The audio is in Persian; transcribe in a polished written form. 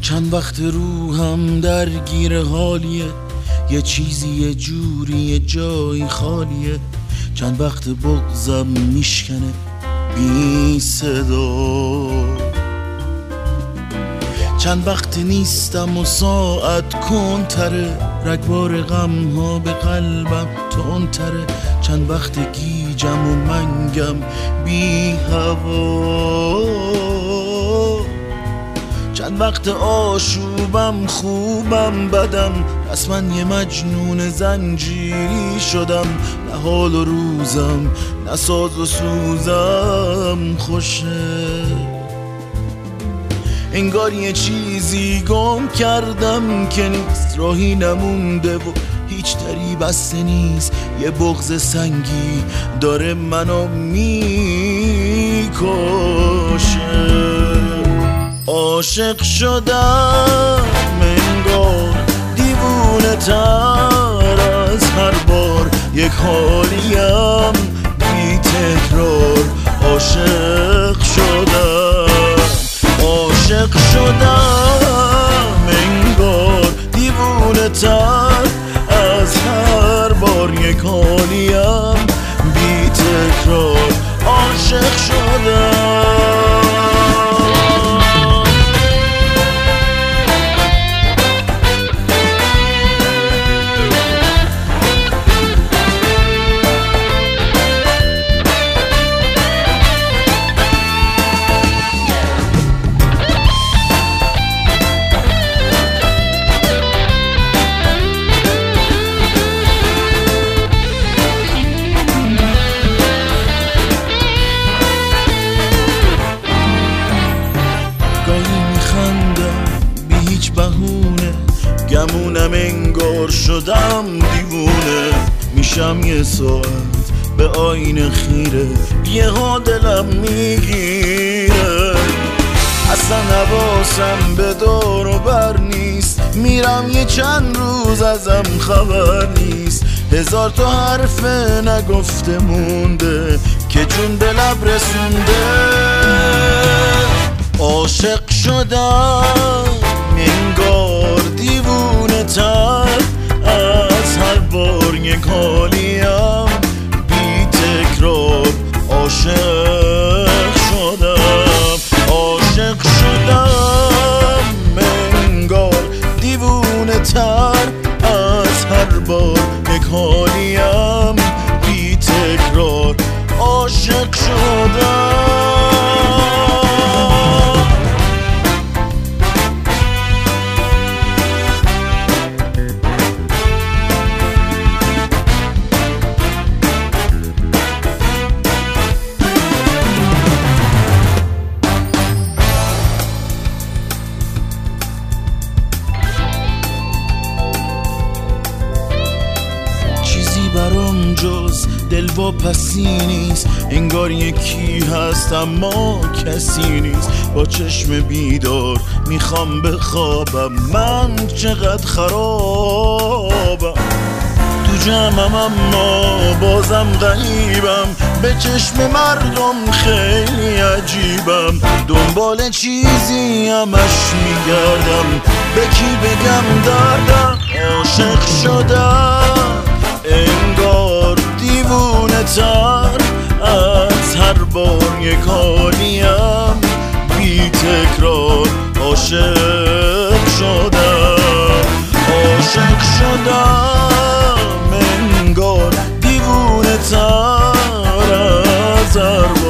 چند وقت روحم درگیر حالیه، یه چیزی یه جوری یه جایی خالیه. چند وقت بغضم میشکنه بی صدا، چند وقت نیستم و ساعت کنتره، رگبار غم ها به قلبم تندتره. چند وقت گیجم و منگم بی هوا، چند وقت آشوبم خوبم بدم، پس من یه مجنون زنجیری شدم. نه حال و روزم نه ساز و سوزم خوشه، انگار یه چیزی گم کردم که نیست، راهی نمونده و هیچ دری بسته نیست. یه بغض سنگی داره منو میکشه. عاشق شدم انگار دیوونه تر از هر بار، یک حالیم بی تکرار. عاشق شدم، عاشق شدم انگار دیوونه تر از هر بار، یک حالیم بی تکرار. عاشق شدم. گمونم انگار شدم دیوونه، میشم یه ساعت به آینه خیره، یه ها دلم میگیره. اصلا حواسم به دور و بر نیست، میرم یه چند روز ازم خبر نیست. هزار تا حرف نگفته مونده که جون به لب رسونده. عاشق شدم انگار دیوونه تر از هر بار، یک حالیم بی تکرار. عاشق شدم، عاشق شدم انگار دیوونه تر از هر بار، یک حالیم بی تکرار. عاشق شدم. برام جز دلواپسی نیست، انگار یکی هست اما کسی نیست. با چشم بیدار میخوام بخوابم، من چقدر خرابم. تو جمعم اما بازم غریبم، به چشم مردم خیلی عجیبم. دنبال چیزی همش میگردم، به کی بگم دردم. عاشق شدم انگار دیوونه تر از هر بار، یک حالیم بی تکرار. عاشق شدم، عاشق شدم انگار دیوونه تر از هر بار.